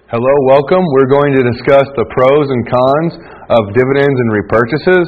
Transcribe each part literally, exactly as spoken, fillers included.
Hello, welcome. We're going to discuss the pros and cons of dividends and repurchases.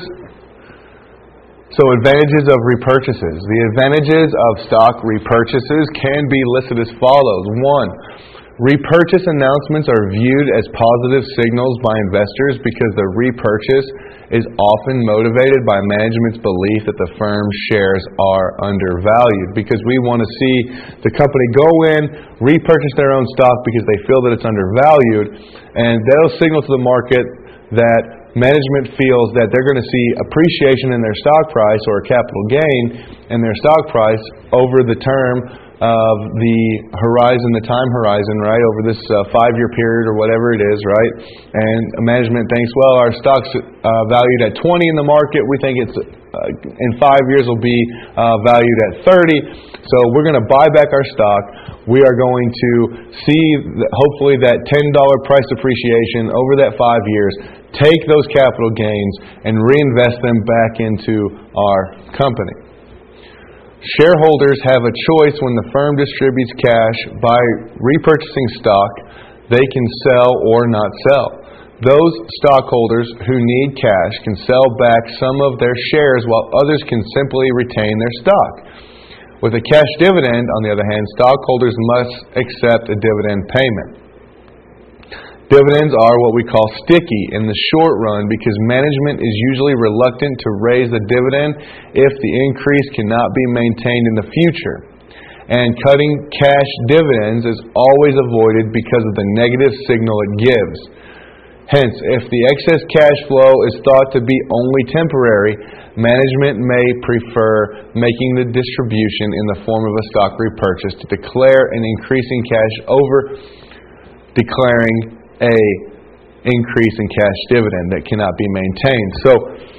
So, advantages of repurchases. The advantages of stock repurchases can be listed as follows. One, repurchase announcements are viewed as positive signals by investors because the repurchase is often motivated by management's belief that the firm's shares are undervalued. Because we want to see the company go in, repurchase their own stock because they feel that it's undervalued, and that'll signal to the market that management feels that they're going to see appreciation in their stock price or a capital gain in their stock price over the term of the horizon, the time horizon, right, over this uh, five-year period or whatever it is, right? And management thinks, well, our stock's uh, valued at twenty in the market. We think it's uh, in five years will be uh, valued at thirty. So we're going to buy back our stock. We are going to see, that hopefully, that ten dollars price appreciation over that five years, take those capital gains and reinvest them back into our company. Shareholders have a choice when the firm distributes cash. By repurchasing stock, they can sell or not sell. Those stockholders who need cash can sell back some of their shares while others can simply retain their stock. With a cash dividend, on the other hand, stockholders must accept a dividend payment. Dividends are what we call sticky in the short run because management is usually reluctant to raise the dividend if the increase cannot be maintained in the future. And cutting cash dividends is always avoided because of the negative signal it gives. Hence, if the excess cash flow is thought to be only temporary, management may prefer making the distribution in the form of a stock repurchase to declare an increasing cash over declaring a increase in cash dividend that cannot be maintained. So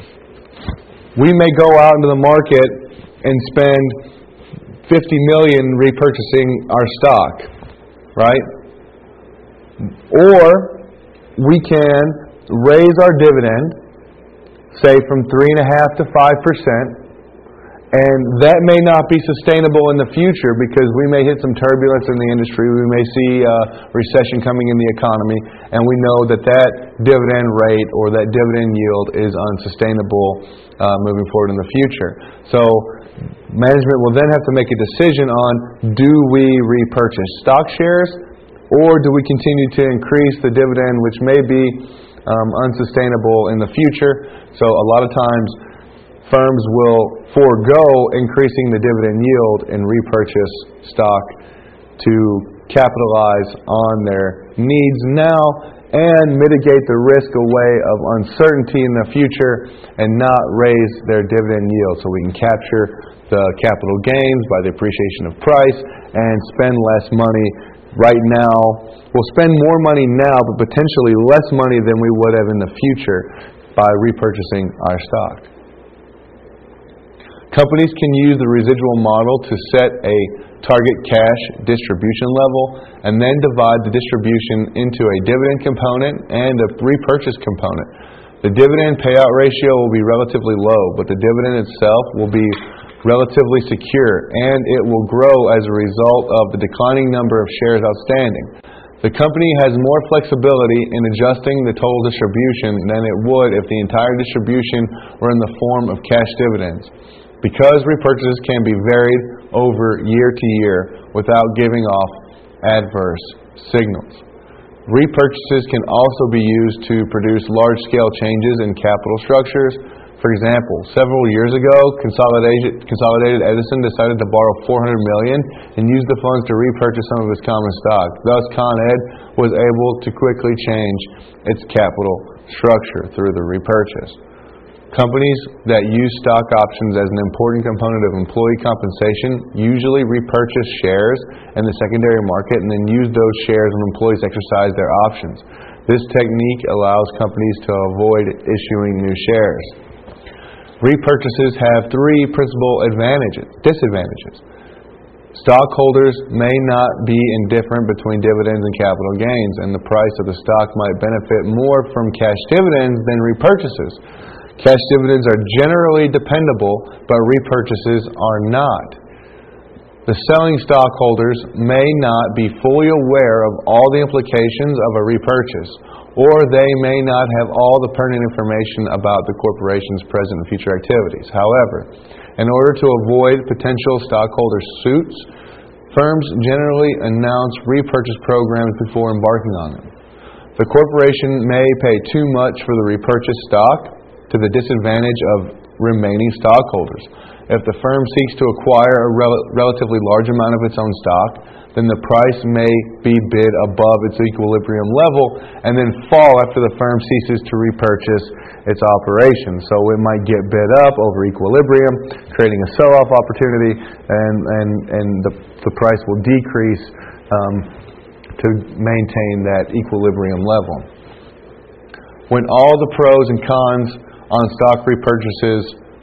we may go out into the market and spend fifty million dollars repurchasing our stock, right? Or we can raise our dividend, say from three and a half to five percent. And that may not be sustainable in the future because we may hit some turbulence in the industry. We may see a recession coming in the economy, and we know that that dividend rate or that dividend yield is unsustainable uh, moving forward in the future. So management will then have to make a decision on, do we repurchase stock shares or do we continue to increase the dividend, which may be um, unsustainable in the future. So a lot of times firms will forego increasing the dividend yield and repurchase stock to capitalize on their needs now and mitigate the risk away of uncertainty in the future and not raise their dividend yield so we can capture the capital gains by the appreciation of price and spend less money right now. We'll spend more money now but potentially less money than we would have in the future by repurchasing our stock. Companies can use the residual model to set a target cash distribution level and then divide the distribution into a dividend component and a repurchase component. The dividend payout ratio will be relatively low, but the dividend itself will be relatively secure and it will grow as a result of the declining number of shares outstanding. The company has more flexibility in adjusting the total distribution than it would if the entire distribution were in the form of cash dividends, because repurchases can be varied over year to year without giving off adverse signals. Repurchases can also be used to produce large-scale changes in capital structures. For example, several years ago, Consolidated, Consolidated Edison decided to borrow four hundred million dollars and use the funds to repurchase some of its common stock. Thus, Con Ed was able to quickly change its capital structure through the repurchase. Companies that use stock options as an important component of employee compensation usually repurchase shares in the secondary market and then use those shares when employees exercise their options. This technique allows companies to avoid issuing new shares. Repurchases have three principal advantages, disadvantages. Stockholders may not be indifferent between dividends and capital gains, and the price of the stock might benefit more from cash dividends than repurchases. Cash dividends are generally dependable, but repurchases are not. The selling stockholders may not be fully aware of all the implications of a repurchase, or they may not have all the pertinent information about the corporation's present and future activities. However, in order to avoid potential stockholder suits, firms generally announce repurchase programs before embarking on them. The corporation may pay too much for the repurchased stock to the disadvantage of remaining stockholders. If the firm seeks to acquire a rel- relatively large amount of its own stock, then the price may be bid above its equilibrium level and then fall after the firm ceases to repurchase its operations. So it might get bid up over equilibrium, creating a sell-off opportunity, and, and, and the, the price will decrease um, to maintain that equilibrium level. When all the pros and cons on stock repurchases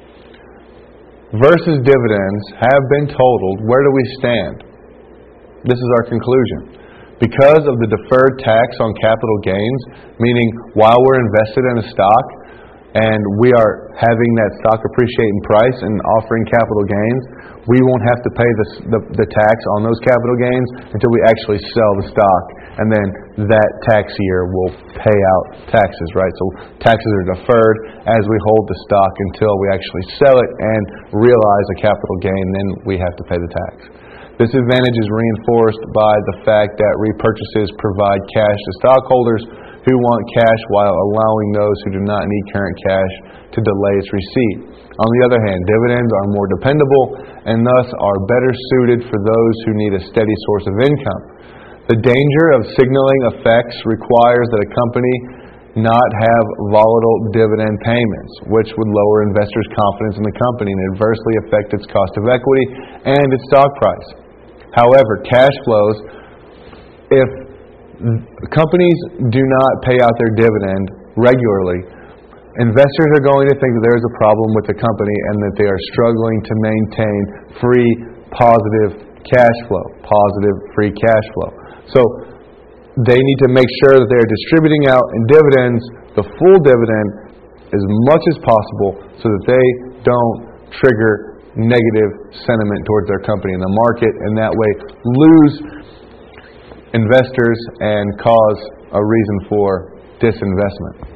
versus dividends have been totaled, where do we stand? This is our conclusion. Because of the deferred tax on capital gains, meaning while we're invested in a stock and we are having that stock appreciate in price and offering capital gains, we won't have to pay the, the, the tax on those capital gains until we actually sell the stock. And then that tax year will pay out taxes, right? So taxes are deferred as we hold the stock until we actually sell it and realize a capital gain, then we have to pay the tax. This advantage is reinforced by the fact that repurchases provide cash to stockholders who want cash while allowing those who do not need current cash to delay its receipt. On the other hand, dividends are more dependable and thus are better suited for those who need a steady source of income. The danger of signaling effects requires that a company not have volatile dividend payments, which would lower investors' confidence in the company and adversely affect its cost of equity and its stock price. However, cash flows, if companies do not pay out their dividend regularly, investors are going to think that there is a problem with the company and that they are struggling to maintain free, positive cash flow, positive free cash flow. So they need to make sure that they're distributing out in dividends the full dividend as much as possible so that they don't trigger negative sentiment towards their company in the market and that way lose investors and cause a reason for disinvestment.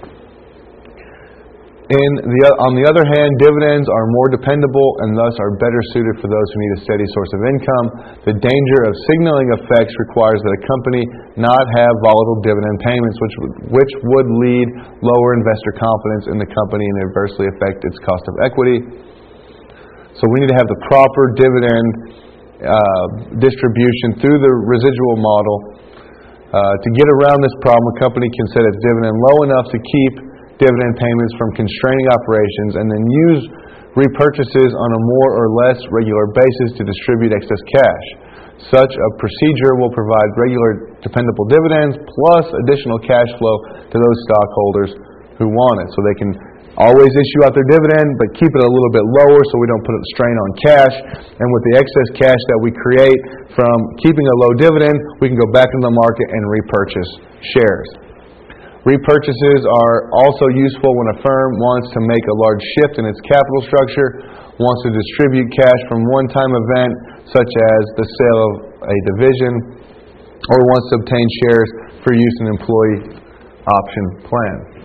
In the, on the other hand, dividends are more dependable and thus are better suited for those who need a steady source of income. The danger of signaling effects requires that a company not have volatile dividend payments, which would, which would lead lower investor confidence in the company and adversely affect its cost of equity. So we need to have the proper dividend uh, distribution through the residual model. Uh, to get around this problem, a company can set its dividend low enough to keep dividend payments from constraining operations and then use repurchases on a more or less regular basis to distribute excess cash. Such a procedure will provide regular dependable dividends plus additional cash flow to those stockholders who want it. So they can always issue out their dividend but keep it a little bit lower so we don't put a strain on cash. And with the excess cash that we create from keeping a low dividend, we can go back into the market and repurchase shares. Repurchases are also useful when a firm wants to make a large shift in its capital structure, wants to distribute cash from one-time event such as the sale of a division, or wants to obtain shares for use in employee option plans.